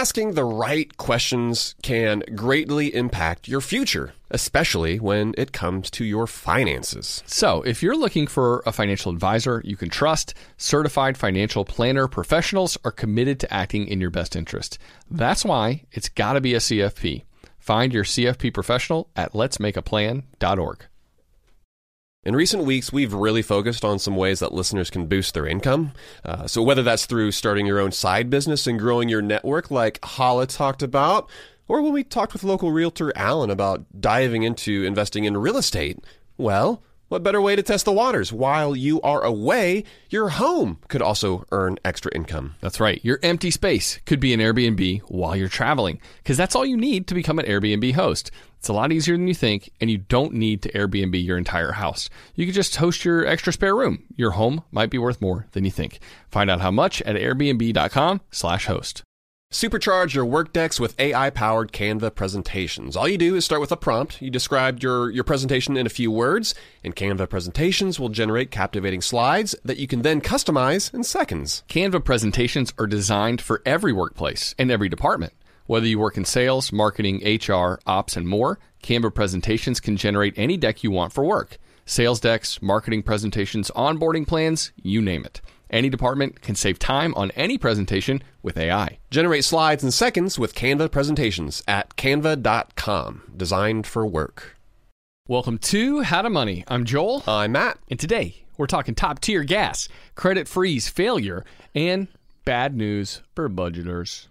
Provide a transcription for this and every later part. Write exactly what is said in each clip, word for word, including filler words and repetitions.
asking the right questions can greatly impact your future, especially when it comes to your finances. So, if you're looking for a financial advisor you can trust, certified financial planner professionals are committed to acting in your best interest. That's why it's got to be a C F P. Find your C F P professional at lets make a plan dot org. In recent weeks, we've really focused on some ways that listeners can boost their income. Uh, so whether that's through starting your own side business and growing your network like Hala talked about, or when we talked with local realtor Alan about diving into investing in real estate, well, what better way to test the waters? While you are away, your home could also earn extra income. That's right. Your empty space could be an Airbnb while you're traveling, because that's all you need to become an Airbnb host. It's a lot easier than you think, and you don't need to Airbnb your entire house. You could just host your extra spare room. Your home might be worth more than you think. Find out how much at airbnb.com slash host. Supercharge your work decks with A I-powered Canva presentations. All you do is start with a prompt. You describe your, your presentation in a few words, and Canva presentations will generate captivating slides that you can then customize in seconds. Canva presentations are designed for every workplace and every department. Whether you work in sales, marketing, H R, ops, and more, Canva presentations can generate any deck you want for work. Sales decks, marketing presentations, onboarding plans, you name it. Any department can save time on any presentation with A I. Generate slides in seconds with Canva presentations at canva dot com. Designed for work. Welcome to How to Money. I'm Joel. I'm Matt. And today, we're talking top-tier gas, credit freeze failure, and bad news for budgeters.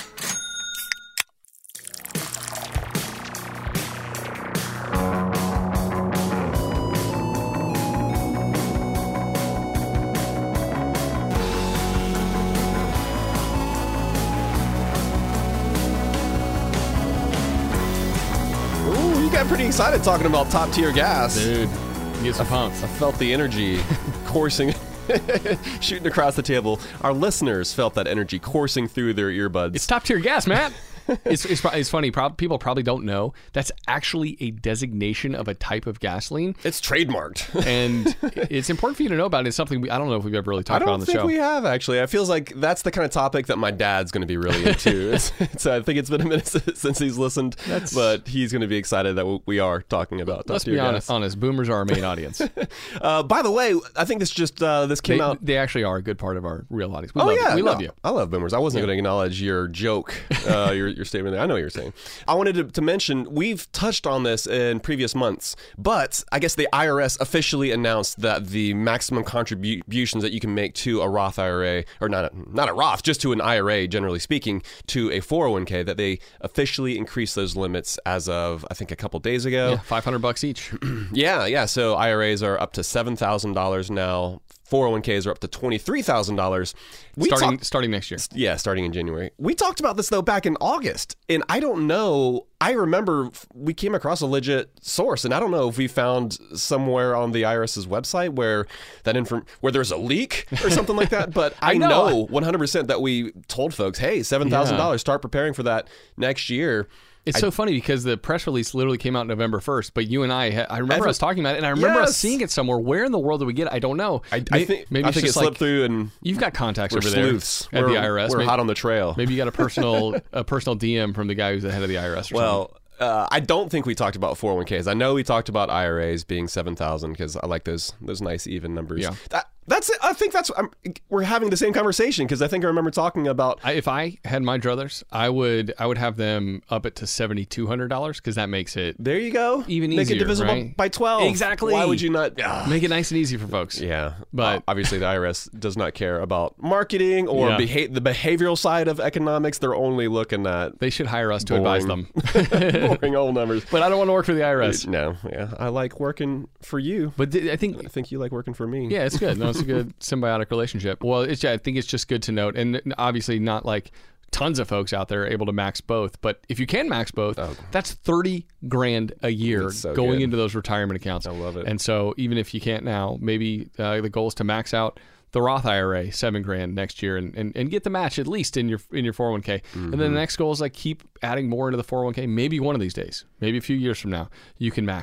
I'm pretty excited talking about top tier gas. Dude, get some pumps. I felt the energy coursing, shooting across the table. Our listeners felt that energy coursing through their earbuds. It's top tier gas, Matt. It's, it's it's funny. Pro- people probably don't know that's actually a designation of a type of gasoline. It's trademarked, and it's important for you to know about it. It's something we, I don't know if we've ever really talked about on the show. I don't think we have actually. It feels like that's the kind of topic that my dad's going to be really into. it's, it's, I think it's been a minute since he's listened, that's, but he's going to be excited that we are talking about. Let's be honest, honest. Boomers are our main audience. uh, by the way, I think this just uh, this came they, out. They actually are a good part of our real audience. We oh love yeah, you. we no, love you. I love boomers. I wasn't yeah. going to acknowledge your joke, uh, your your statement there. I know what you're saying. I wanted to, to mention, we've touched on this in previous months, but I guess the I R S officially announced that the maximum contributions that you can make to a Roth I R A, or not a, not a Roth, just to an I R A, generally speaking, to a four oh one k, that they officially increased those limits as of, I think, a couple days ago. Yeah, five hundred bucks each. yeah, yeah. So I R As are up to seven thousand dollars now. four oh one k's are up to twenty-three thousand dollars. Starting, talk- starting next year. Yeah, starting in January. We talked about this, though, back in August. And I don't know. I remember we came across a legit source. And I don't know if we found somewhere on the IRS's website where that inform- where there's a leak or something like that. But I, I know. know one hundred percent that we told folks, hey, seven thousand dollars, yeah. start preparing for that next year. It's I, so funny because the press release literally came out November first, but you and I, I remember Ever, us talking about it, and I remember yes. us seeing it somewhere. Where in the world did we get it? I don't know. I, I think maybe I think it slipped like, through, and you've got contacts we're over sleuths. there at we're, the I R S. We're maybe, hot on the trail. Maybe you got a personal a personal D M from the guy who's the head of the I R S. Or well. something. Uh, I don't think we talked about four oh one k's. I know we talked about I R As being seven thousand because I like those those nice even numbers. Yeah. That, that's it. I think that's I'm, we're having the same conversation because I think I remember talking about. I, if I had my druthers, I would I would have them up it to seven thousand two hundred dollars because that makes it. There you go. Even Make easier. Make it divisible right? by twelve. Exactly. Why would you not ugh. Make it nice and easy for folks? Yeah, but uh, obviously the I R S does not care about marketing or yeah. beha- the behavioral side of economics. They're only looking at. They should hire us to boring, advise them. Boring old numbers. But I don't want to work for the I R S. No, yeah, I like working for you. But th- I think I think you like working for me. Yeah, it's good. No, it's a good symbiotic relationship. Well, it's I think it's just good to note, and obviously not like tons of folks out there are able to max both. But if you can max both, oh. that's thirty grand a year so going good. into those retirement accounts. I love it. And so even if you can't now, maybe uh, the goal is to max out the Roth I R A seven grand next year and, and, and get the match at least in your in your four oh one k. Mm-hmm. And then the next goal is like keep adding more into the four oh one k. Maybe one of these days, maybe a few years from now, you can max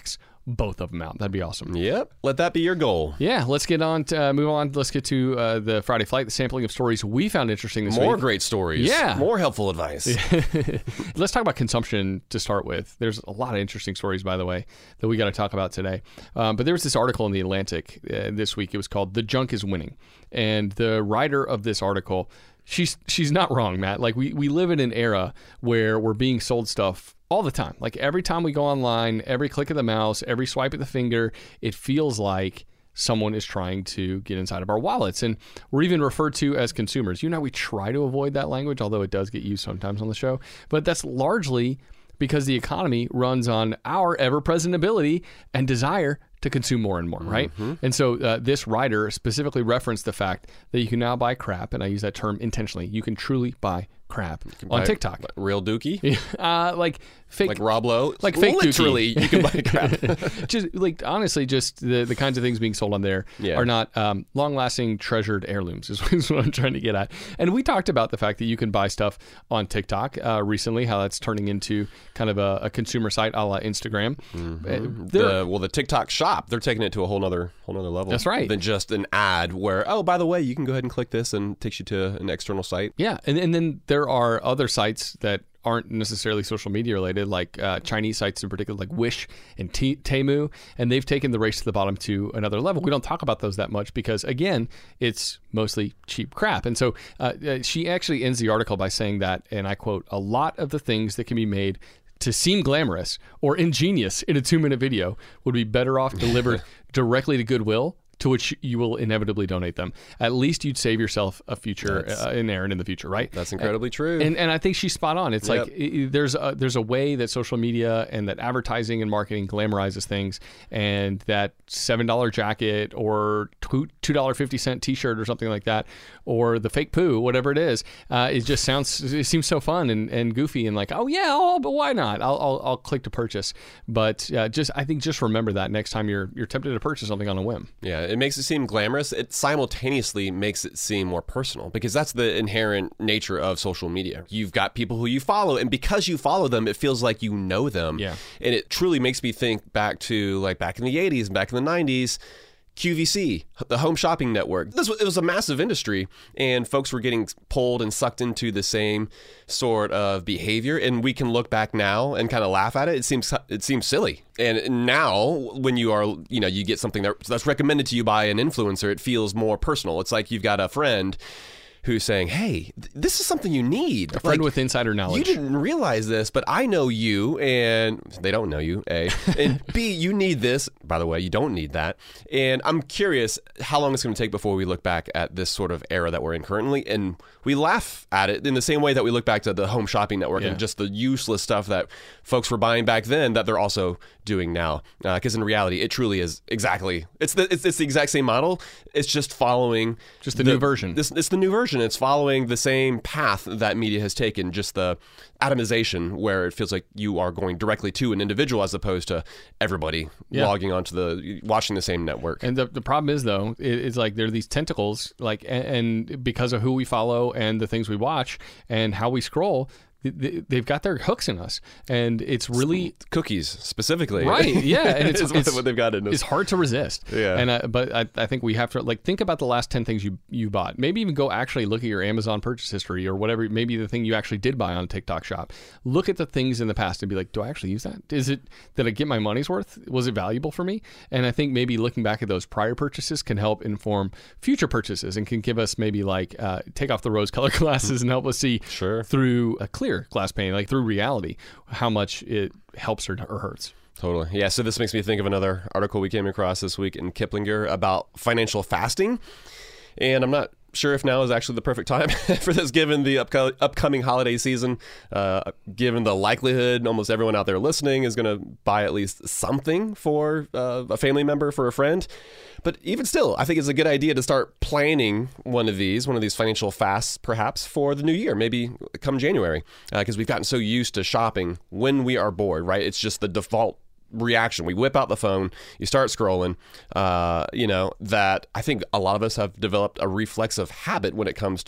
both of them out. That'd be awesome. Yep. Let that be your goal. Yeah, let's get on, to, uh, move on. Let's get to uh, the Friday Flight, the sampling of stories we found interesting this More week. More great stories. Yeah. More helpful advice. Let's talk about consumption to start with. There's a lot of interesting stories, by the way, that we got to talk about today. Um, but there was this article in The Atlantic uh, this week. It was called "The Junk is Winning." And the writer of this article, she's she's not wrong, Matt. Like, we, we live in an era where we're being sold stuff all the time. Like, every time we go online, every click of the mouse, every swipe of the finger, it feels like someone is trying to get inside of our wallets. And we're even referred to as consumers. You know, we try to avoid that language, although it does get used sometimes on the show. But that's largely because the economy runs on our ever-present ability and desire to consume more and more, right? Mm-hmm. And so uh, this writer specifically referenced the fact that you can now buy crap, and I use that term intentionally. You can truly buy crap on buy TikTok. Real dookie? uh, like fake, like Rob Lowe? Like fake Literally, dookie. you can buy crap. Just like, honestly, just the, the kinds of things being sold on there yeah. are not um, long-lasting, treasured heirlooms is, is what I'm trying to get at. And we talked about the fact that you can buy stuff on TikTok uh, recently, how that's turning into kind of a, a consumer site a la Instagram. Mm-hmm. Uh, the, well, the TikTok shop, they're taking it to a whole nother whole nother level. That's right. Than just an ad where, oh, by the way, you can go ahead and click this and it takes you to an external site. Yeah, and, and then there are other sites that aren't necessarily social media related, like uh, Chinese sites in particular, like Wish and T- Temu, and they've taken the race to the bottom to another level. We don't talk about those that much because, again, it's mostly cheap crap. And so uh, she actually ends the article by saying that, and I quote, "A lot of the things that can be made to seem glamorous or ingenious in a two-minute video would be better off delivered directly to Goodwill, to which you will inevitably donate them. At least you'd save yourself a future, uh, an errand in the future, right?" That's incredibly and, true. And and I think she's spot on. It's yep. like it, there's a, there's a way that social media and that advertising and marketing glamorizes things, and that seven dollar jacket or two dollars and fifty cent t-shirt or something like that, or the fake poo, whatever it is, uh, it just sounds, it seems so fun and, and goofy and like, oh yeah, oh, but why not? I'll, I'll, I'll click to purchase. But uh, just, I think just remember that next time you're you're tempted to purchase something on a whim. Yeah, it makes it seem glamorous. It simultaneously makes it seem more personal because that's the inherent nature of social media. You've got people who you follow, and because you follow them, it feels like you know them. Yeah. And it truly makes me think back to like back in the eighties and back in the nineties, Q V C, the Home Shopping Network. This was, it was a massive industry, and folks were getting pulled and sucked into the same sort of behavior. And we can look back now and kind of laugh at it. It seems it seems silly. And now, when you are, you know, you get something that, that's recommended to you by an influencer, it feels more personal. It's like you've got a friend who's saying, hey, th- this is something you need. A friend like, with insider knowledge. You didn't realize this, but I know you, and they don't know you, A. And B, you need this. By the way, you don't need that. And I'm curious how long it's going to take before we look back at this sort of era that we're in currently. And we laugh at it in the same way that we look back to the Home Shopping Network yeah. and just the useless stuff that folks were buying back then that they're also doing now. Because uh, in reality, it truly is exactly, it's the, it's, it's the exact same model. It's just following. Just the, the new version. This, it's the new version. It's following the same path that media has taken, just the atomization where it feels like you are going directly to an individual as opposed to everybody yeah. logging onto the, watching the same network. And the, the problem is, though, it, it's like there are these tentacles, like, and, and because of who we follow and the things we watch and how we scroll, they've got their hooks in us, and it's really cookies specifically, right? Yeah, and it's, it's what they've got in us. It's hard to resist. Yeah, and I, but I, I think we have to like think about the last ten things you you bought. Maybe even go actually look at your Amazon purchase history or whatever. Maybe the thing you actually did buy on TikTok Shop. Look at the things in the past and be like, do I actually use that? Is it did I get my money's worth? Was it valuable for me? And I think maybe looking back at those prior purchases can help inform future purchases and can give us maybe like uh, take off the rose-colored glasses and help us see sure. through a clear glass pane, like through reality, how much it helps or, or hurts. Totally. Yeah, so this makes me think of another article we came across this week in Kiplinger about financial fasting. And I'm not sure if now is actually the perfect time for this, given the upco- upcoming holiday season, uh, given the likelihood almost everyone out there listening is going to buy at least something for uh, a family member, for a friend. But even still, I think it's a good idea to start planning one of these, one of these financial fasts, perhaps, for the new year, maybe come January, because uh, we've gotten so used to shopping when we are bored, right? It's just the default reaction. We whip out the phone, you start scrolling, uh, you know, that I think a lot of us have developed a reflexive habit when it comes to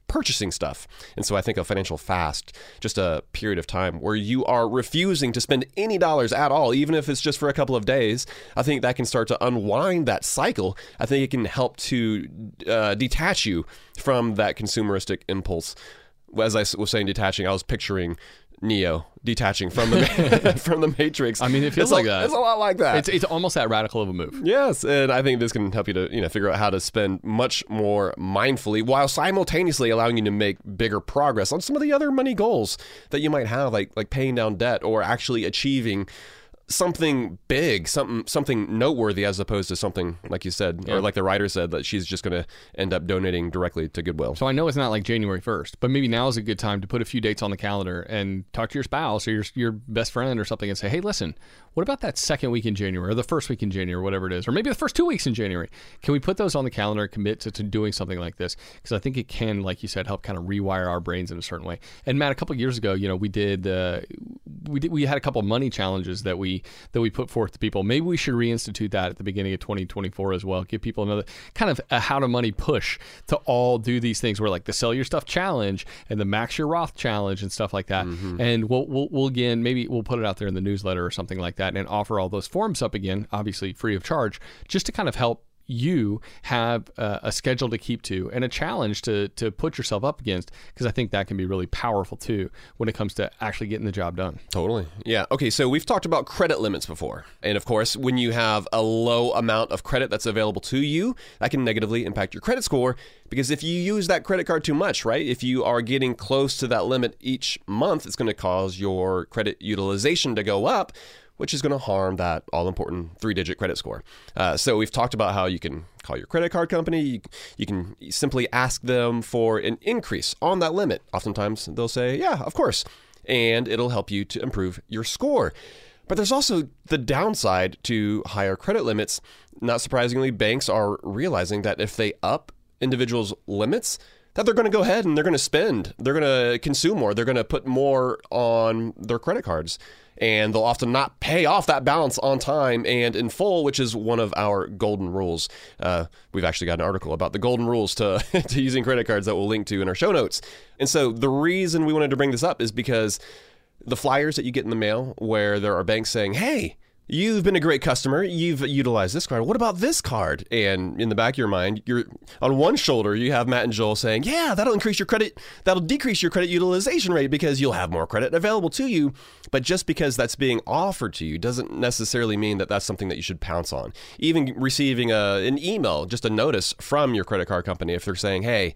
purchasing stuff. And so I think a financial fast, just a period of time where you are refusing to spend any dollars at all, even if it's just for a couple of days, I think that can start to unwind that cycle. I think it can help to uh, detach you from that consumeristic impulse. As I was saying, detaching, I was picturing Neo detaching from the from the Matrix. I mean, it feels it's like a, that. It's a lot like that. It's, it's almost that radical of a move. Yes, and I think this can help you to you know figure out how to spend much more mindfully while simultaneously allowing you to make bigger progress on some of the other money goals that you might have, like like paying down debt or actually achieving something big, something something noteworthy, as opposed to something like you said, yeah. or like the writer said, that she's just going to end up donating directly to Goodwill. So I know it's not like January first, but maybe now is a good time to put a few dates on the calendar and talk to your spouse or your your best friend or something and say, hey, listen, what about that second week in January or the first week in January, or whatever it is, or maybe the first two weeks in January? Can we put those on the calendar and commit to, to doing something like this? Because I think it can, like you said, help kind of rewire our brains in a certain way. And Matt, a couple of years ago, you know, we did uh, we did we had a couple of money challenges that we that we put forth to people. Maybe we should reinstitute that at the beginning of twenty twenty-four as well. Give people another kind of a how to money push to all do these things. Where like the Sell Your Stuff Challenge and the Max Your Roth Challenge and stuff like that. Mm-hmm. And we'll, we'll we'll again maybe we'll put it out there in the newsletter or something like that, and offer all those forms up again, obviously free of charge, just to kind of help you have a, a schedule to keep to and a challenge to to put yourself up against, because I think that can be really powerful too when it comes to actually getting the job done. Totally. Yeah. Okay, so we've talked about credit limits before. And of course, when you have a low amount of credit that's available to you, that can negatively impact your credit score, because if you use that credit card too much, right? If you are getting close to that limit each month, it's going to cause your credit utilization to go up, which is going to harm that all-important three-digit credit score. Uh, so we've talked about how you can call your credit card company. You, you can simply ask them for an increase on that limit. Oftentimes, they'll say, yeah, of course, and it'll help you to improve your score. But there's also the downside to higher credit limits. Not surprisingly, banks are realizing that if they up individuals' limits, that they're going to go ahead and they're going to spend. They're going to consume more. They're going to put more on their credit cards. And they'll often not pay off that balance on time and in full, which is one of our golden rules. Uh, we've actually got an article about the golden rules to, to using credit cards that we'll link to in our show notes. And so the reason we wanted to bring this up is because the flyers that you get in the mail where there are banks saying, hey, you've been a great customer, you've utilized this card, what about this card? And in the back of your mind, you're on one shoulder, you have Matt and Joel saying, yeah, that'll increase your credit, that'll decrease your credit utilization rate because you'll have more credit available to you. But just because that's being offered to you doesn't necessarily mean that that's something that you should pounce on. Even receiving a, an email, just a notice from your credit card company, if they're saying, hey,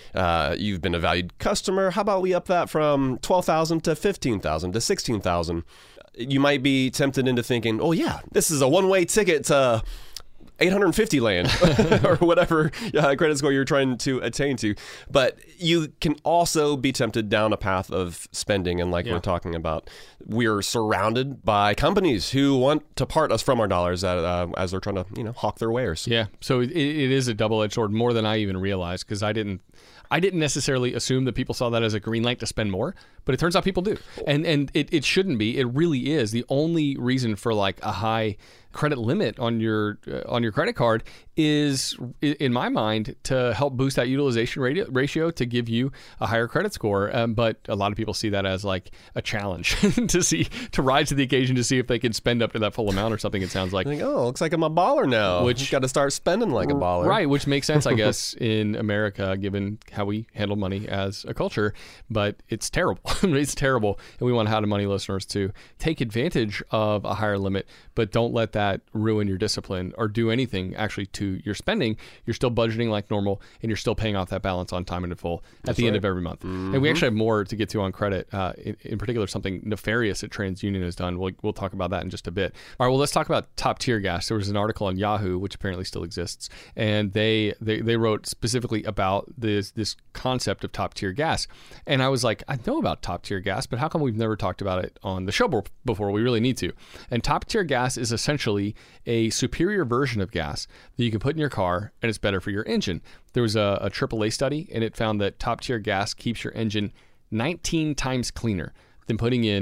uh, you've been a valued customer, how about we up that from twelve thousand to fifteen thousand to sixteen thousand? You might be tempted into thinking, oh yeah, this is a one-way ticket to eight hundred fifty land or whatever uh, credit score you're trying to attain to. But you can also be tempted down a path of spending. And like yeah. we're talking about, we're surrounded by companies who want to part us from our dollars at, uh, as they're trying to, you know, hawk their wares. Yeah. So it, it is a double-edged sword, more than I even realized, because I didn't I didn't necessarily assume that people saw that as a green light to spend more, but it turns out people do. And and it, it shouldn't be. It really is. The only reason for like a high credit limit on your uh, on your credit card is, in my mind, to help boost that utilization ratio to give you a higher credit score. Um, but a lot of people see that as like a challenge to see to rise to the occasion to see if they can spend up to that full amount or something. It sounds like, like oh, looks like I'm a baller now. Which got to start spending like a baller, right? Which makes sense, I guess, in America, given how we handle money as a culture. But it's terrible. It's terrible, and we want How to Money listeners to take advantage of a higher limit, but don't let that ruin your discipline or do anything actually to your spending. You're still budgeting like normal, and you're still paying off that balance on time and in full at That's the right. end of every month. Mm-hmm. And we actually have more to get to on credit. Uh, in, in particular, something nefarious that TransUnion has done. We'll, we'll talk about that in just a bit. All right, well, let's talk about Top Tier Gas. There was an article on Yahoo, which apparently still exists, and they they, they wrote specifically about this this concept of top tier gas. And I was like, I know about top tier gas, but how come we've never talked about it on the show before? We really need to. And top tier gas is essentially a superior version of gas that you can put in your car, and it's better for your engine. There was a, a triple A study, and it found that top tier gas keeps your engine nineteen times cleaner than putting in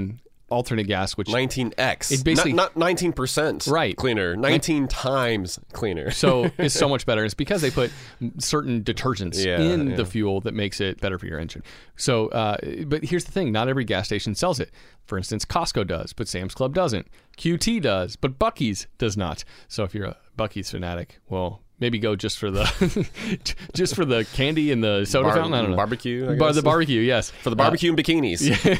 alternate gas, which nineteen x. It basically not, not nineteen percent right. cleaner, nineteen times cleaner. So it's so much better. It's because they put certain detergents yeah, in yeah. the fuel that makes it better for your engine. So, uh, but here's the thing: not every gas station sells it. For instance, Costco does, but Sam's Club doesn't. Q T does, but Buc-ee's does not. So if you're a Buc-ee's fanatic, well, maybe go just for the just for the candy and the soda Bar- fountain. I don't know. Barbecue, I Bar- guess. the barbecue, yes. For the barbecue uh, and bikinis.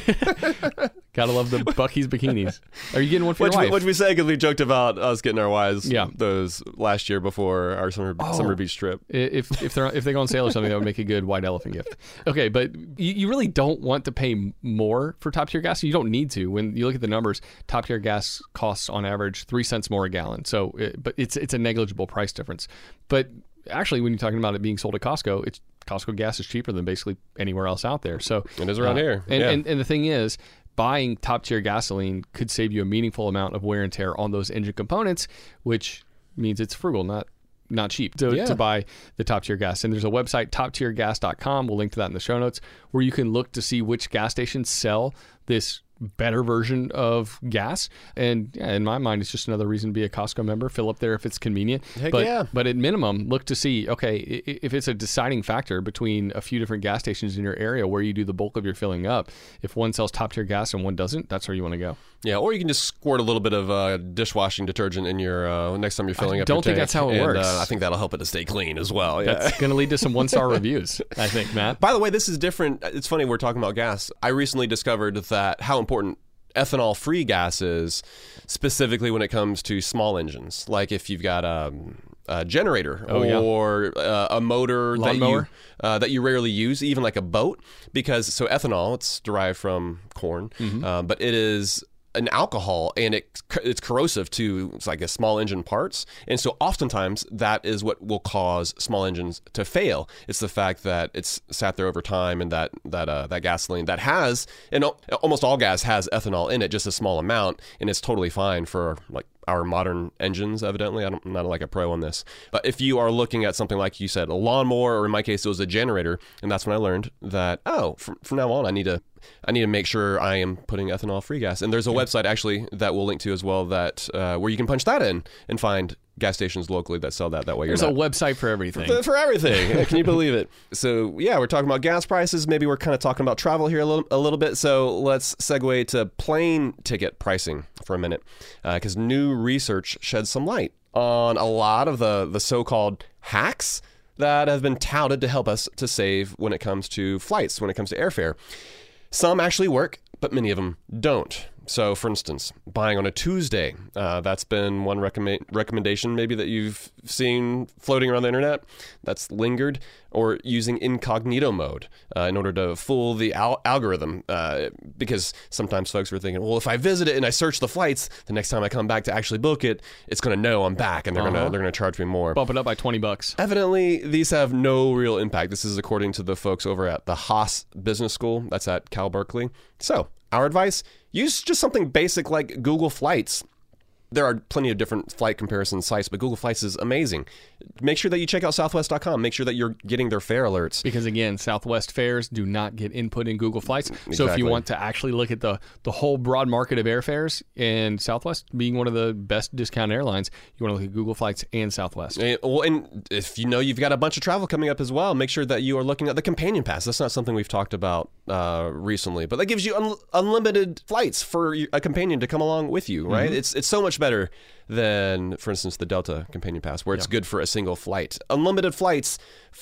Yeah. Gotta love the Buc-ee's bikinis. Are you getting one for which your we, wife? which we said because we joked about us getting our wives Yeah. those last year before our summer Oh. summer beach trip. If if they're if they go on sale or something, that would make a good white elephant gift. Okay, but you, you really don't want to pay more for top tier gas. You don't need to. When you look at the numbers, top tier gas costs on average three cents more a gallon. So, it, but it's it's a negligible price difference. But actually, when you're talking about it being sold at Costco, it's Costco gas is cheaper than basically anywhere else out there. So It is around uh, here. And, Yeah. and and the thing is, buying top tier gasoline could save you a meaningful amount of wear and tear on those engine components, which means it's frugal, not not cheap to, Yeah. to buy the top tier gas. And there's a website, top tier gas dot com. We'll link to that in the show notes, where you can look to see which gas stations sell this better version of gas. And yeah, in my mind, it's just another reason to be a Costco member. Fill up there if it's convenient. Heck but, yeah. but at minimum, look to see, okay, i- if it's a deciding factor between a few different gas stations in your area where you do the bulk of your filling up, if one sells top tier gas and one doesn't, that's where you want to go. Yeah, or you can just squirt a little bit of uh, dishwashing detergent in your uh, next time you're filling I up. don't your think tank, that's how it and, works. Uh, I think that'll help it to stay clean as well. Yeah. That's going to lead to some one-star reviews, I think, Matt. By the way, this is different. It's funny we're talking about gas. I recently discovered that how important ethanol-free gas is, specifically when it comes to small engines. Like if you've got um, a generator Oh, yeah. or uh, a motor that you Lawnmower? uh, that you rarely use, even like a boat, because so ethanol, it's derived from corn, Mm-hmm. uh, but it is an alcohol and it it's corrosive to it's like a small engine parts, and so oftentimes that is what will cause small engines to fail. It's the fact that it's sat there over time, and that that uh, that gasoline that has, and al- almost all gas has ethanol in it, just a small amount, and it's totally fine for like our modern engines, evidently. I don't, I'm not like a pro on this. But if you are looking at something like you said, a lawnmower, or in my case, it was a generator, and that's when I learned that, oh, from, from now on, I need to I need to make sure I am putting ethanol-free gas. And there's a website, actually, that we'll link to as well, that uh, where you can punch that in and find gas stations locally that sell that. That way you're There's not... a website for everything. For, for everything. Yeah, can you believe it? So, yeah, we're talking about gas prices. Maybe we're kind of talking about travel here a little, a little bit. So let's segue to plane ticket pricing for a minute, because uh, new research sheds some light on a lot of the, the so-called hacks that have been touted to help us to save when it comes to flights, when it comes to airfare. Some actually work, but many of them don't. So, for instance, buying on a Tuesday, uh, that's been one recommend- recommendation maybe that you've seen floating around the internet that's lingered, or using incognito mode uh, in order to fool the al- algorithm. Uh, because sometimes folks are thinking, well, if I visit it and I search the flights, the next time I come back to actually book it, it's going to know I'm back, and they're Uh-huh. going to they're going to charge me more. Bump it up by twenty bucks. Evidently, these have no real impact. This is according to the folks over at the Haas Business School. That's at Cal Berkeley. So, our advice, use just something basic like Google Flights. There are plenty of different flight comparison sites, but Google Flights is amazing. Make sure that you check out southwest dot com. Make sure that you're getting their fare alerts. Because again, Southwest fares do not get input in Google Flights. So if Exactly. you want to actually look at the, the whole broad market of airfares, and Southwest being one of the best discount airlines, you want to look at Google Flights and Southwest. And, well, and if you know you've got a bunch of travel coming up as well, make sure that you are looking at the Companion Pass. That's not something we've talked about uh, recently, but that gives you un- unlimited flights for a companion to come along with you, right? Mm-hmm. It's it's so much better than, for instance, the Delta Companion Pass, where it's good for a single flight. Unlimited flights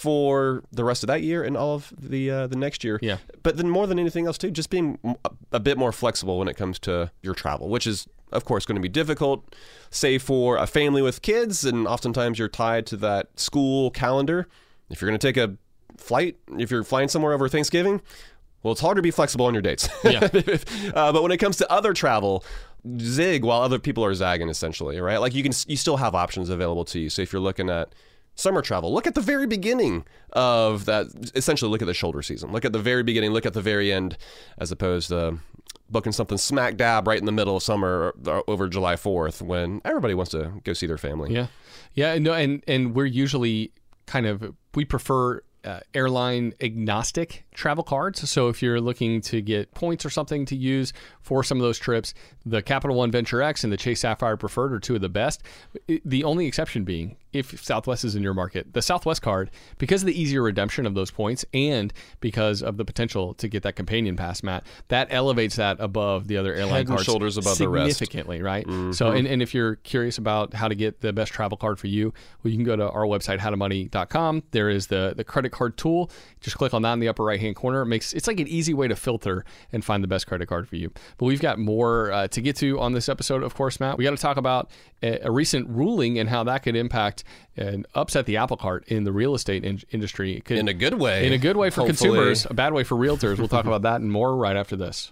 for the rest of that year and all of the uh, the next year. Yeah. But then more than anything else, too, just being a, a bit more flexible when it comes to your travel, which is, of course, going to be difficult, say for a family with kids, and oftentimes you're tied to that school calendar. If you're going to take a flight, if you're flying somewhere over Thanksgiving, well, it's hard to be flexible on your dates. Yeah. uh, but when it comes to other travel, zig while other people are zagging, essentially, right? Like you can, you still have options available to you. So if you're looking at summer travel, look at the very beginning of that. Essentially, look at the shoulder season. Look at the very beginning. Look at the very end, as opposed to booking something smack dab right in the middle of summer or over July fourth when everybody wants to go see their family. Yeah. Yeah. No, and, and we're usually kind of, we prefer uh, airline agnostic travel cards. So if you're looking to get points or something to use for some of those trips, the Capital One Venture X and the Chase Sapphire Preferred are two of the best. The only exception being if Southwest is in your market. The Southwest card, because of the easier redemption of those points and because of the potential to get that companion pass, Matt, that elevates that above the other airline Head and cards shoulders above the rest. Significantly, right? Mm-hmm. So, and, and if you're curious about how to get the best travel card for you, well, you can go to our website, how to money dot com. There is the, the credit card tool. Just click on that in the upper right-hand corner. It makes it's like an easy way to filter and find the best credit card for you. But we've got more uh, to get to on this episode, of course, Matt. We got to talk about a, a recent ruling and how that could impact and upset the apple cart in the real estate in- industry. It could, in a good way. In a good way for hopefully. consumers, a bad way for realtors. We'll talk about that and more right after this.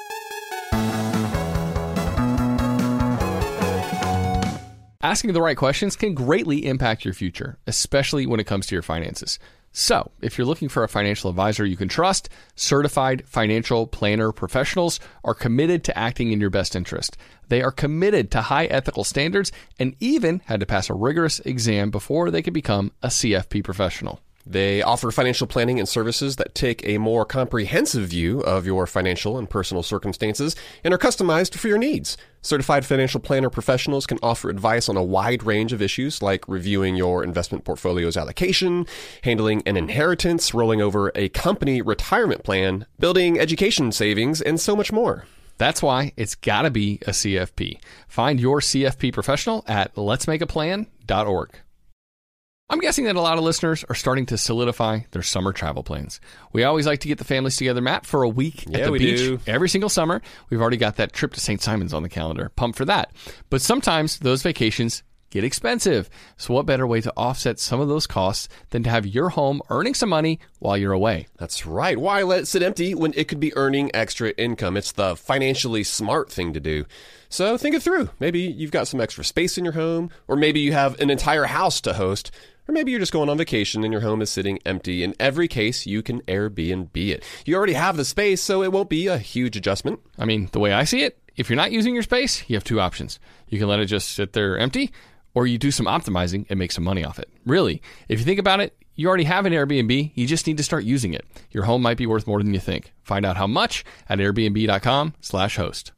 Asking the right questions can greatly impact your future, especially when it comes to your finances. So, if you're looking for a financial advisor you can trust, certified financial planner professionals are committed to acting in your best interest. They are committed to high ethical standards and even had to pass a rigorous exam before they could become a C F P professional. They offer financial planning and services that take a more comprehensive view of your financial and personal circumstances and are customized for your needs. Certified financial planner professionals can offer advice on a wide range of issues like reviewing your investment portfolio's allocation, handling an inheritance, rolling over a company retirement plan, building education savings, and so much more. That's why it's got to be a C F P. Find your C F P professional at lets make a plan dot org. I'm guessing that a lot of listeners are starting to solidify their summer travel plans. We always like to get the families together, Matt, for a week yeah, at the we beach do. every single summer. We've already got that trip to Saint Simons on the calendar. Pumped for that. But sometimes those vacations get expensive. So what better way to offset some of those costs than to have your home earning some money while you're away? That's right. Why let it sit empty when it could be earning extra income? It's the financially smart thing to do. So think it through. Maybe you've got some extra space in your home, or maybe you have an entire house to host. Or maybe you're just going on vacation and your home is sitting empty. In every case, you can Airbnb it. You already have the space, so it won't be a huge adjustment. I mean, the way I see it, if you're not using your space, you have two options. You can let it just sit there empty, or you do some optimizing and make some money off it. Really, if you think about it, you already have an Airbnb. You just need to start using it. Your home might be worth more than you think. Find out how much at airbnb dot com slash host.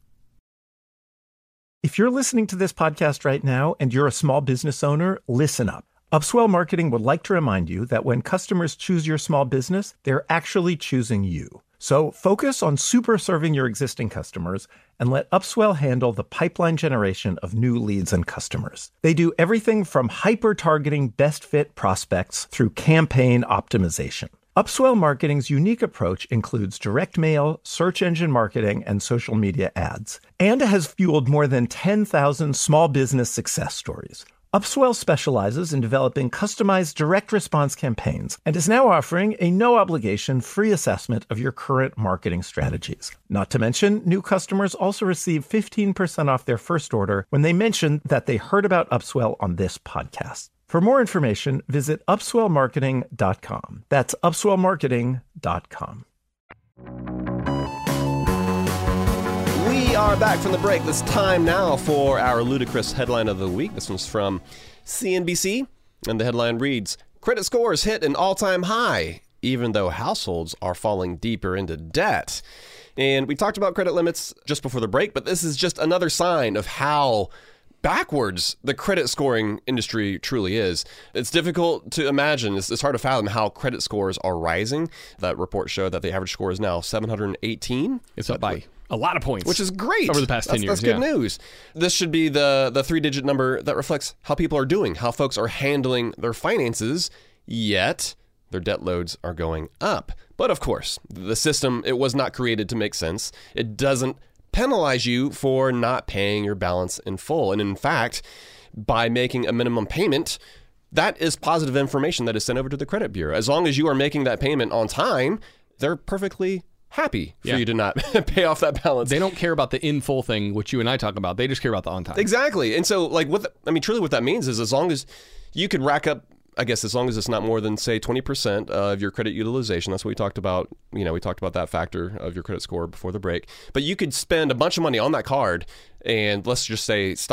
If you're listening to this podcast right now and you're a small business owner, listen up. Upswell Marketing would like to remind you that when customers choose your small business, they're actually choosing you. So focus on super serving your existing customers and let Upswell handle the pipeline generation of new leads and customers. They do everything from hyper-targeting best fit prospects through campaign optimization. Upswell Marketing's unique approach includes direct mail, search engine marketing, and social media ads, and has fueled more than ten thousand small business success stories. Upswell specializes in developing customized direct response campaigns and is now offering a no-obligation free assessment of your current marketing strategies. Not to mention, new customers also receive fifteen percent off their first order when they mention that they heard about Upswell on this podcast. For more information, visit upswell marketing dot com. That's upswell marketing dot com. We are back from the break. It's time now for our ludicrous headline of the week. This one's from C N B C, and the headline reads, "Credit scores hit an all-time high, even though households are falling deeper into debt." And we talked about credit limits just before the break, but this is just another sign of how backwards the credit scoring industry truly is. It's difficult to imagine. It's, it's hard to fathom how credit scores are rising. That report showed that the average score is now seven hundred eighteen. It's up by a lot of points, which is great over the past ten that's, years. That's good yeah. news. This should be the the three-digit number that reflects how people are doing, how folks are handling their finances, yet their debt loads are going up. But of course, the system, it was not created to make sense. It doesn't penalize you for not paying your balance in full. And in fact, by making a minimum payment, that is positive information that is sent over to the credit bureau. As long as you are making that payment on time, they're perfectly happy for yeah. you to not pay off that balance. They don't care about the in full thing, which you and I talk about. They just care about the on time. Exactly. And so, like, what the, I mean, truly what that means is as long as you could rack up, I guess, as long as it's not more than, say, twenty percent of your credit utilization. That's what we talked about. You know, we talked about that factor of your credit score before the break. But you could spend a bunch of money on that card and let's just say stop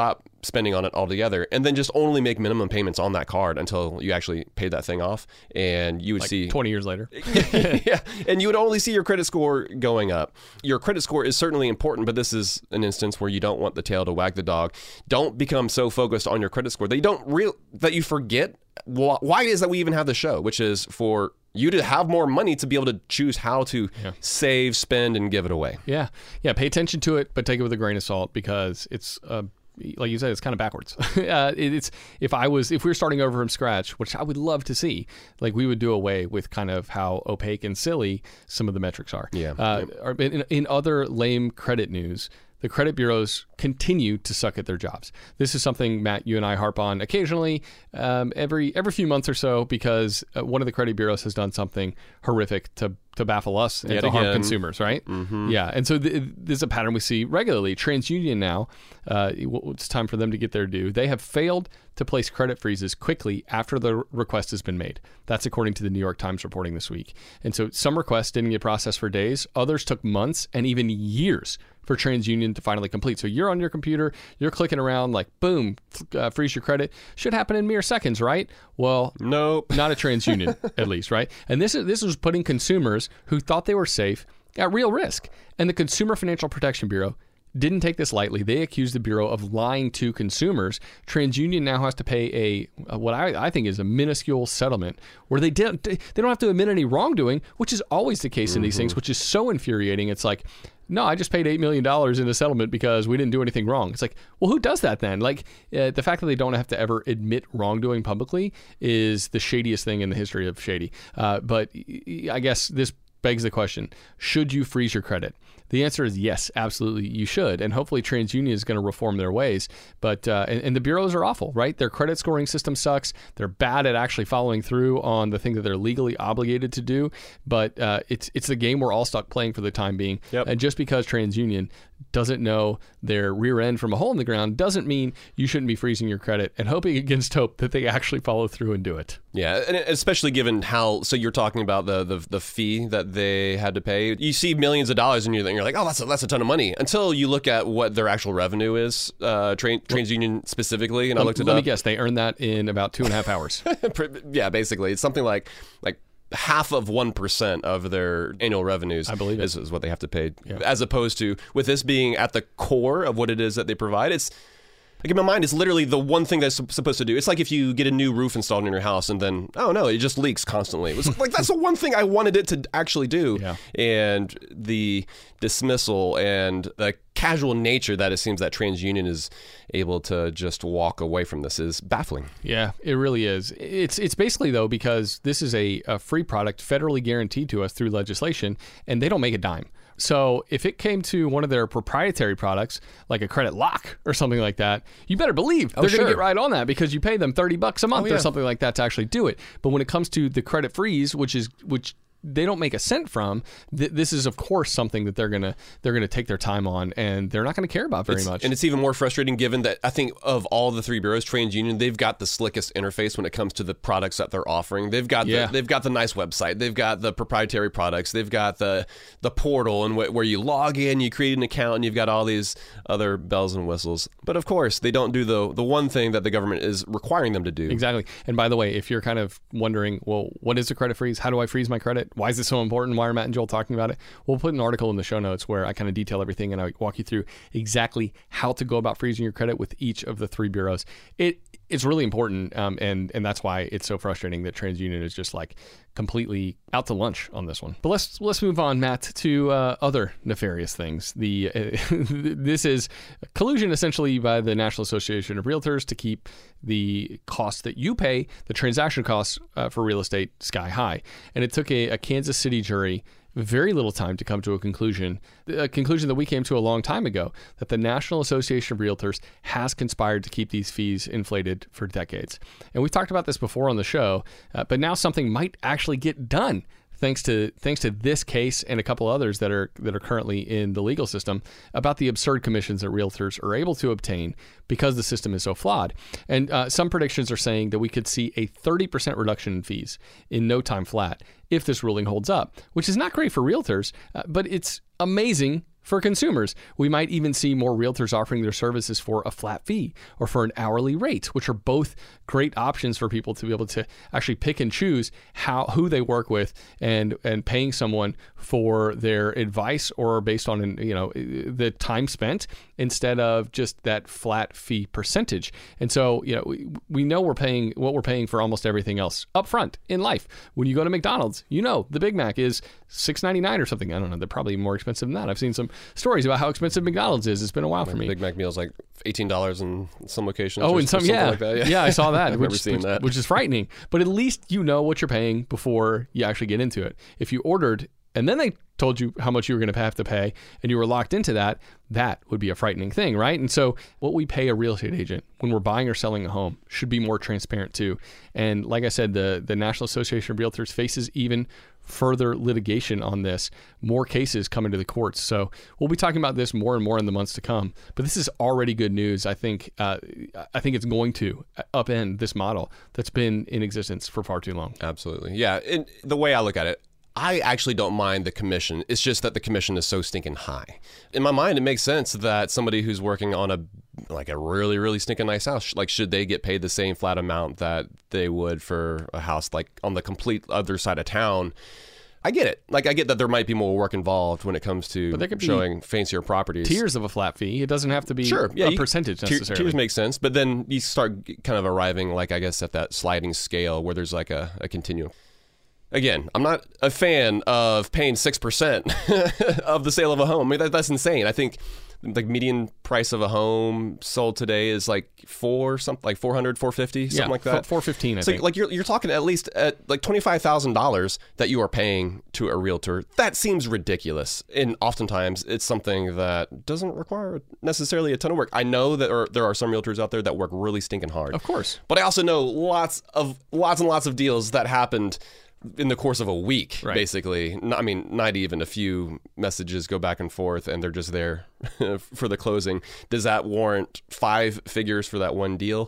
spending on it altogether, and then just only make minimum payments on that card until you actually paid that thing off. And you would like see twenty years later. yeah. And you would only see your credit score going up. Your credit score is certainly important, but this is an instance where you don't want the tail to wag the dog. Don't become so focused on your credit score that you don't real that you forget wh- why it is that we even have the show, which is for you to have more money to be able to choose how to yeah. save, spend, and give it away. Yeah. Yeah. Pay attention to it, but take it with a grain of salt because it's, uh, like you said, it's kind of backwards. uh, it, it's if I was, if we were starting over from scratch, which I would love to see, like we would do away with kind of how opaque and silly some of the metrics are. Yeah. Uh, yep. in, in other lame credit news, the credit bureaus continue to suck at their jobs. This is something, Matt, you and I harp on occasionally, um, every every few months or so, because uh, one of the credit bureaus has done something horrific to to baffle us and Yet to harm again. consumers, right? Mm-hmm. Yeah, and so th- this is a pattern we see regularly. TransUnion now, uh, it's time for them to get their due. They have failed to place credit freezes quickly after the request has been made. That's according to the New York Times reporting this week. And so some requests didn't get processed for days. Others took months and even years for TransUnion to finally complete. So you're on your computer, you're clicking around like, boom, uh, freeze your credit. Should happen in mere seconds, right? Well, nope. Not at TransUnion, at least, right? And this is this was putting consumers who thought they were safe at real risk. And the Consumer Financial Protection Bureau didn't take this lightly. They accused the Bureau of lying to consumers. TransUnion now has to pay a, a what I, I think is a minuscule settlement where they didn't they don't have to admit any wrongdoing, which is always the case mm-hmm. in these things, which is so infuriating. It's like, no, I just paid eight million dollars in a settlement because we didn't do anything wrong. It's like, well, who does that then? Like, uh, the fact that they don't have to ever admit wrongdoing publicly is the shadiest thing in the history of shady. Uh, but I guess this begs the question, should you freeze your credit? The answer is yes, absolutely, you should. And hopefully TransUnion is going to reform their ways. But uh, and, and the bureaus are awful, right? Their credit scoring system sucks. They're bad at actually following through on the thing that they're legally obligated to do. But uh, it's it's the game we're all stuck playing for the time being. Yep. And just because TransUnion doesn't know their rear end from a hole in the ground doesn't mean you shouldn't be freezing your credit and hoping against hope that they actually follow through and do it. Yeah, and especially given how, so you're talking about the the, the fee that they had to pay. You see millions of dollars and you're, you're like, oh, that's a, that's a ton of money. Until you look at what their actual revenue is, uh, Trans, TransUnion specifically, and let, I looked it let up. Let me guess, they earned that in about two and a half hours. Yeah, basically. It's something like like half of one percent of their annual revenues, I believe it. is, is what they have to pay. Yeah. As opposed to, with this being at the core of what it is that they provide, it's, like in my mind, it's literally the one thing that's supposed to do. It's like if you get a new roof installed in your house and then, oh no, it just leaks constantly. It was like, that's the one thing I wanted it to actually do. Yeah. And the dismissal and the casual nature that it seems that TransUnion is able to just walk away from this is baffling. Yeah, it really is. It's it's basically, though, because this is a, a free product federally guaranteed to us through legislation, and they don't make a dime. So if it came to one of their proprietary products, like a credit lock or something like that, you better believe they're oh, going sure. to get right on that because you pay them thirty bucks a month oh, yeah. or something like that to actually do it. But when it comes to the credit freeze, which is which they don't make a cent from, th- this is of course something that they're gonna they're gonna take their time on, and they're not gonna care about very it's, much. And it's even more frustrating given that I think of all the three bureaus, TransUnion, they've got the slickest interface when it comes to the products that they're offering. They've got yeah. the, they've got the nice website. They've got the proprietary products. They've got the the portal and wh- where you log in, you create an account, and you've got all these other bells and whistles. But of course, they don't do the the one thing that the government is requiring them to do. Exactly. And by the way, if you're kind of wondering, well, what is a credit freeze? How do I freeze my credit? Why is it so important? Why are Matt and Joel talking about it? We'll put an article in the show notes where I kind of detail everything and I walk you through exactly how to go about freezing your credit with each of the three bureaus. It it's really important, um, and and that's why it's so frustrating that TransUnion is just like completely out to lunch on this one. But let's let's move on, Matt, to uh, other nefarious things. The uh, this is collusion essentially by the National Association of Realtors to keep the costs that you pay, the transaction costs uh, for real estate, sky high. And it took a, a Kansas City jury very little time to come to a conclusion, a conclusion that we came to a long time ago, that the National Association of Realtors has conspired to keep these fees inflated for decades. And we've talked about this before on the show, uh, but now something might actually get done thanks to thanks to this case and a couple others that are that are currently in the legal system about the absurd commissions that realtors are able to obtain because the system is so flawed. And uh, some predictions are saying that we could see a thirty percent reduction in fees in no time flat if this ruling holds up, which is not great for realtors, uh, but it's amazing For consumers, we might even see more realtors offering their services for a flat fee or for an hourly rate, which are both great options for people to be able to actually pick and choose how who they work with and and paying someone for their advice or based on, you know, the time spent instead of just that flat fee percentage. And so, you know, we, we know we're paying what we're paying for almost everything else up front in life. When you go to McDonald's, you know, the Big Mac is six ninety-nine or something. I don't know. They're probably more expensive than that. I've seen some stories about how expensive McDonald's is. It's been a while for me. Big Mac meal's like eighteen dollars in some locations. Oh, or, in some, or yeah. Like that. yeah. Yeah, I saw that. I've which, never seen which, that. Which is frightening. But at least you know what you're paying before you actually get into it. If you ordered and then they told you how much you were going to have to pay and you were locked into that, that would be a frightening thing, right? And so what we pay a real estate agent when we're buying or selling a home should be more transparent too. And like I said, the, the National Association of Realtors faces even further litigation on this, more cases coming to the courts. So we'll be talking about this more and more in the months to come. But this is already good news. I think uh, I think it's going to upend this model that's been in existence for far too long. Absolutely. Yeah. And the way I look at it, I actually don't mind the commission. It's just that the commission is so stinking high. In my mind, it makes sense that somebody who's working on a like a really, really stinking nice house, like should they get paid the same flat amount that they would for a house like on the complete other side of town? I get it. Like I get that there might be more work involved when it comes to but there could be showing fancier properties. Tiers of a flat fee. It doesn't have to be sure, yeah, a you, percentage necessarily. Tiers make sense, but then you start kind of arriving, like I guess, at that sliding scale where there's like a, a continuum. Again, I'm not a fan of paying six percent of the sale of a home. I mean, that, that's insane. I think the median price of a home sold today is like four, something like four hundred, four fifty, something yeah, like that. four fifteen, I so think. like you're, you're talking at least at like twenty-five thousand dollars that you are paying to a realtor. That seems ridiculous. And oftentimes it's something that doesn't require necessarily a ton of work. I know that or, there are some realtors out there that work really stinking hard. Of course. But I also know lots of lots and lots of deals that happened in the course of a week, right. basically. I mean, not even a few messages go back and forth and they're just there for the closing. Does that warrant five figures for that one deal?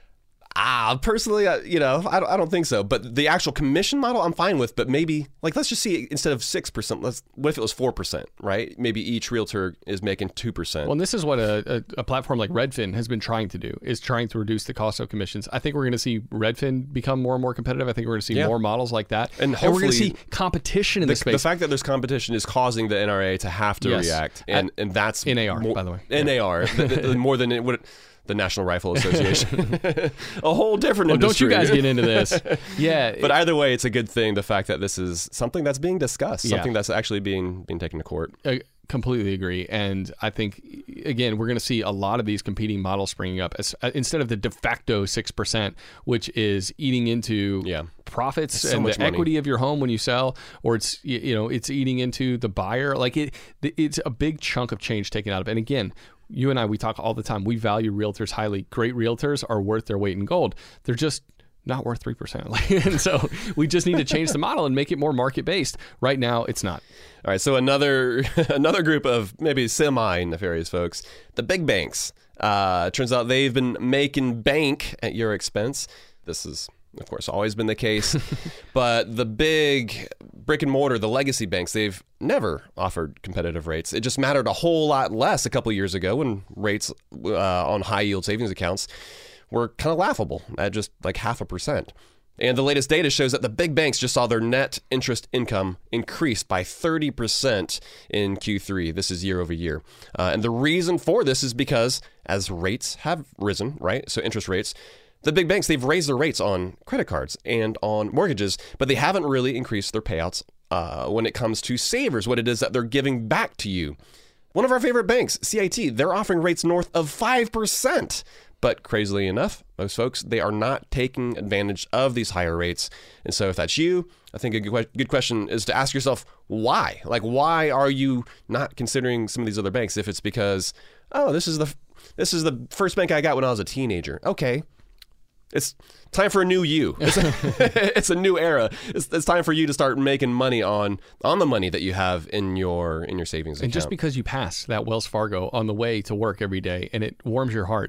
Ah, personally, you know, I don't, I don't think so. But the actual commission model, I'm fine with. But maybe, like, let's just see, instead of six percent, let's, what if it was four percent, right? Maybe each realtor is making two percent. Well, and this is what a, a, a platform like Redfin has been trying to do, is trying to reduce the cost of commissions. I think we're going to see Redfin become more and more competitive. I think we're going to see yeah. more models like that. And, and we're going to see competition in the, the space. The fact that there's competition is causing the N R A to have to yes. react. And, At, and that's... N A R, more, by the way. N A R, the, the, more than it would... The National Rifle Association. A whole different well, industry. Don't you guys get into this. Yeah. But either way, it's a good thing, the fact that this is something that's being discussed, yeah. something that's actually being being taken to court. I completely agree. And I think, again, we're going to see a lot of these competing models springing up as, uh, instead of the de facto six percent, which is eating into yeah. profits so and the money. equity of your home when you sell, or it's, you know, it's eating into the buyer. Like it, it's a big chunk of change taken out of it. And again, you and I, we talk all the time. We value realtors highly. Great realtors are worth their weight in gold. They're just not worth three percent. And so we just need to change the model and make it more market-based. Right now, it's not. All right, so another another group of maybe semi-nefarious folks, the big banks. Uh, turns out they've been making bank at your expense. This is, of course, always been the case. But the big brick and mortar, the legacy banks, they've never offered competitive rates. It just mattered a whole lot less a couple years ago when rates uh, on high yield savings accounts were kind of laughable at just like half a percent. And the latest data shows that the big banks just saw their net interest income increase by thirty percent in Q three. This is year over year. Uh, and the reason for this is because as rates have risen, right? So interest rates, the big banks, they've raised their rates on credit cards and on mortgages, but they haven't really increased their payouts uh, when it comes to savers, what it is that they're giving back to you. One of our favorite banks, C I T, they're offering rates north of five percent. But crazily enough, most folks, they are not taking advantage of these higher rates. And so if that's you, I think a good question is to ask yourself, why? Like, why are you not considering some of these other banks? If it's because, oh, this is the this is the first bank I got when I was a teenager. Okay. It's time for a new you. It's a, it's a new era. It's, it's time for you to start making money on on the money that you have in your in your savings account. And just because you pass that Wells Fargo on the way to work every day and it warms your heart,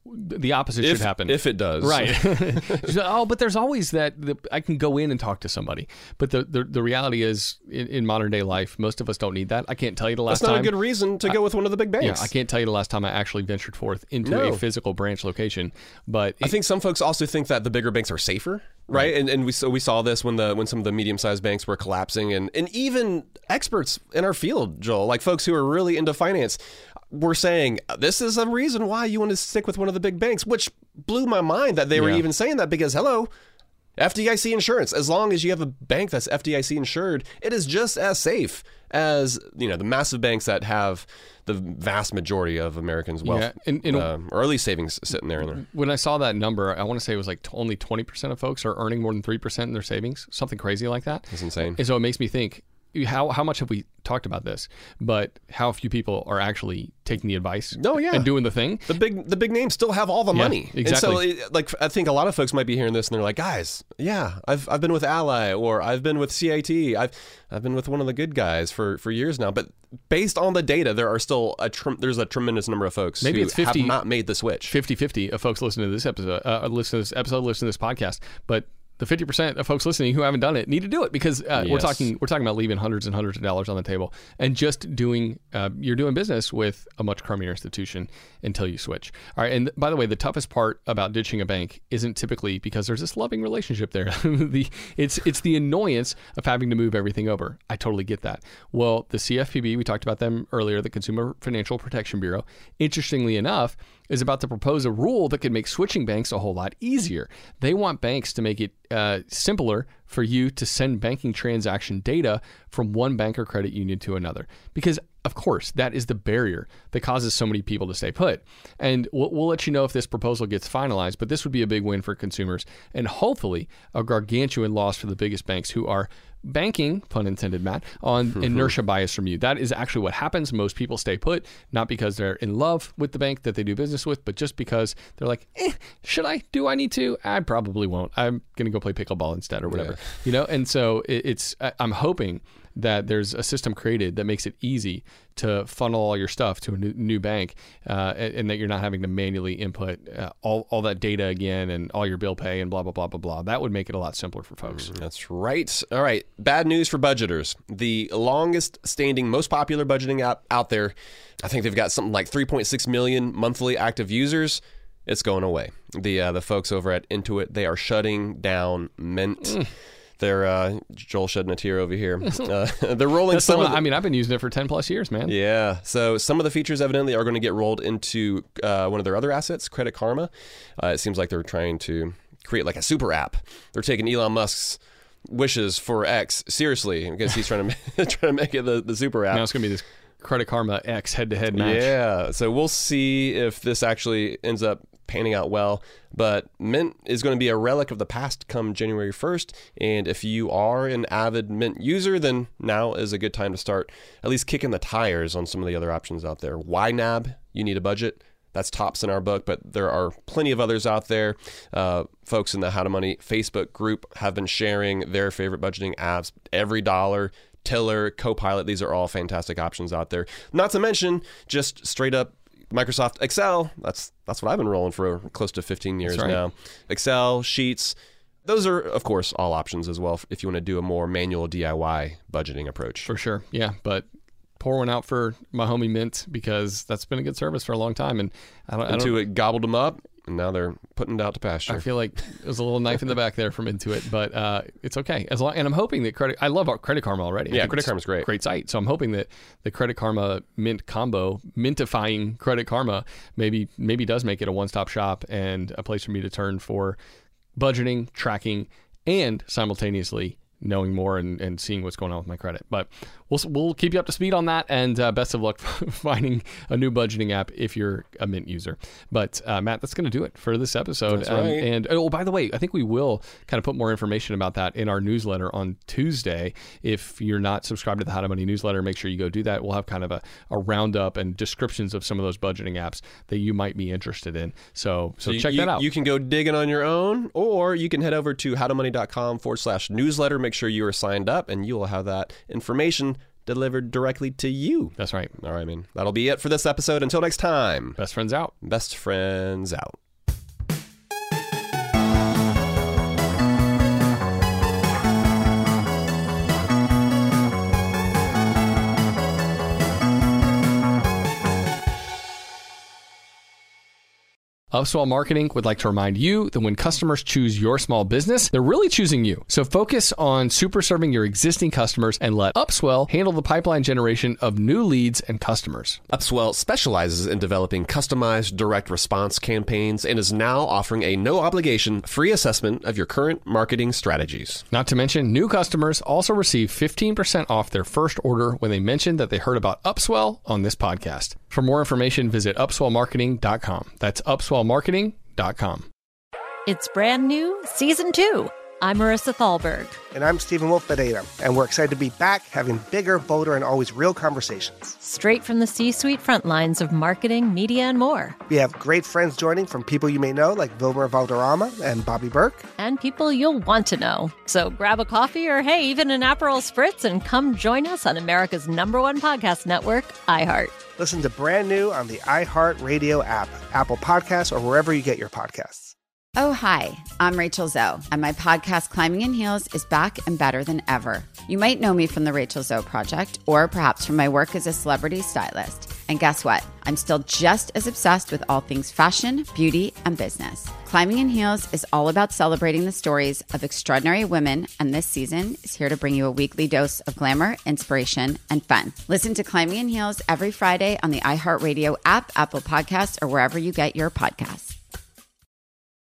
the opposite if, should happen. If it does. Right. Oh, but there's always that, the, I can go in and talk to somebody. But the the, the reality is, in, in modern day life, most of us don't need that. I can't tell you the last That's not time. a good reason to I, go with one of the big banks. Yeah, I can't tell you the last time I actually ventured forth into No. a physical branch location. But I it, think some folks also think that the bigger banks are safer, right? right. And and we so we saw this when the when some of the medium sized banks were collapsing, and and even experts in our field, Joel, like folks who are really into finance, were saying this is a reason why you want to stick with one of the big banks, which blew my mind that they were Yeah. even saying that, because hello, F D I C insurance, as long as you have a bank that's F D I C insured, it is just as safe as, you know, the massive banks that have the vast majority of Americans' wealth, Yeah, and- and- um, or at least savings sitting there in there. when I saw that number, I want to say it was like t- only twenty percent of folks are earning more than three percent in their savings, something crazy like that. That's insane. And so it makes me think, how how much have we talked about this, but how few people are actually taking the advice Oh, yeah. and doing the thing. The big the big names still have all the Yeah, money. exactly. And so it, like I think a lot of folks might be hearing this and they're like, guys, yeah, I've I've been with Ally, or I've been with C I T. I've I've been with one of the good guys for, for years now. But based on the data, there are still a tre- there's a tremendous number of folks Maybe who it's fifty have not made the switch. fifty-fifty of folks listening to this episode, uh, listen to this episode, listen to this podcast, but the fifty percent of folks listening who haven't done it need to do it, because uh, we're Yes. talking we're talking about leaving hundreds and hundreds of dollars on the table and just doing uh, you're doing business with a much crummier institution until you switch. All right, and by the way, the toughest part about ditching a bank isn't typically because there's this loving relationship there. the it's it's the annoyance of having to move everything over. I totally get that. Well, the C F P B, we talked about them earlier, the Consumer Financial Protection Bureau, interestingly enough, is about to propose a rule that could make switching banks a whole lot easier. They want banks to make it uh, simpler for you to send banking transaction data from one bank or credit union to another. Because, of course, that is the barrier that causes so many people to stay put. And we'll, we'll let you know if this proposal gets finalized, but this would be a big win for consumers and hopefully a gargantuan loss for the biggest banks who are banking, pun intended, Matt, on inertia bias from you. That is actually what happens. Most people stay put, not because they're in love with the bank that they do business with, but just because they're like, eh, should I? Do I need to? I probably won't. I'm going to go play pickleball instead or whatever. Yeah. You know, and so it, it's, I- I'm hoping that there's a system created that makes it easy to funnel all your stuff to a new, new bank, uh, and, and that you're not having to manually input uh, all, all that data again and all your bill pay and blah, blah, blah, blah, blah. That would make it a lot simpler for folks. That's right. All right. Bad news for budgeters. The longest standing, most popular budgeting app out there, I think they've got something like three point six million monthly active users. It's going away. The uh, the folks over at Intuit, they are shutting down Mint. Mm. They're uh, Joel shedding a tear over here. Uh, they're rolling That's the some one, of the, I mean, I've been using it for ten plus years, man. Yeah. So some of the features evidently are going to get rolled into uh, one of their other assets, Credit Karma. Uh, it seems like they're trying to create like a super app. They're taking Elon Musk's wishes for X seriously, because he's trying to trying to make it the, the super app. Now it's going to be this Credit Karma X head-to-head match. Yeah. So we'll see if this actually ends up panning out well. But Mint is going to be a relic of the past come January first. And if you are an avid Mint user, then now is a good time to start at least kicking the tires on some of the other options out there. Y NAB, you need a budget. That's tops in our book, but there are plenty of others out there. Uh, folks in the How to Money Facebook group have been sharing their favorite budgeting apps. Every Dollar, Tiller, Copilot, these are all fantastic options out there. Not to mention just straight up Microsoft Excel. That's that's what I've been rolling for close to fifteen years That's right. now. Excel, Sheets, those are, of course, all options as well if you want to do a more manual D I Y budgeting approach. For sure. Yeah, but pour one out for my homie Mint, because that's been a good service for a long time. And I don't, I don't Intuit gobbled them up, and now they're putting it out to pasture. I feel like there's a little knife in the back there from Intuit, but uh, it's okay. As long, and I'm hoping that credit. I love our Credit Karma already. I Yeah, think Credit it's Karma's great. Great site. So I'm hoping that the Credit Karma Mint combo, mintifying Credit Karma, maybe maybe does make it a one-stop shop and a place for me to turn for budgeting, tracking, and simultaneously knowing more and, and seeing what's going on with my credit. But we'll we'll keep you up to speed on that, and uh, best of luck finding a new budgeting app if you're a Mint user. But uh, Matt, that's going to do it for this episode. That's right. And oh, by the way, I think we will kind of put more information about that in our newsletter on Tuesday. If you're not subscribed to the How to Money newsletter, make sure you go do that. We'll have kind of a, a roundup and descriptions of some of those budgeting apps that you might be interested in. So so, So check you, that out. You can go digging on your own, or you can head over to howtomoney.com forward slash newsletter. Make sure you are signed up, and you will have that information delivered directly to you. That's right. All right, man. That'll be it for this episode. Until next time, Best friends out. best friends out. Upswell Marketing would like to remind you that when customers choose your small business, they're really choosing you. So focus on super serving your existing customers and let Upswell handle the pipeline generation of new leads and customers. Upswell specializes in developing customized direct response campaigns and is now offering a no-obligation free assessment of your current marketing strategies. Not to mention, new customers also receive fifteen percent off their first order when they mention that they heard about Upswell on this podcast. For more information, visit upswell marketing dot com. That's upswell marketing dot com. It's brand new, season two. I'm Marissa Thalberg. And I'm Stephen Wolf Pereira, and we're excited to be back having bigger, bolder, and always real conversations. Straight from the C-suite front lines of marketing, media, and more. We have great friends joining from people you may know, like Vilmer Valderrama and Bobby Burke. And people you'll want to know. So grab a coffee or, hey, even an Aperol Spritz and come join us on America's number one podcast network, iHeart. Listen to Brand New on the iHeartRadio app, Apple Podcasts, or wherever you get your podcasts. Oh, hi, I'm Rachel Zoe, and my podcast, Climbing in Heels, is back and better than ever. You might know me from the Rachel Zoe Project, or perhaps from my work as a celebrity stylist. And guess what? I'm still just as obsessed with all things fashion, beauty, and business. Climbing in Heels is all about celebrating the stories of extraordinary women, and this season is here to bring you a weekly dose of glamour, inspiration, and fun. Listen to Climbing in Heels every Friday on the iHeartRadio app, Apple Podcasts, or wherever you get your podcasts.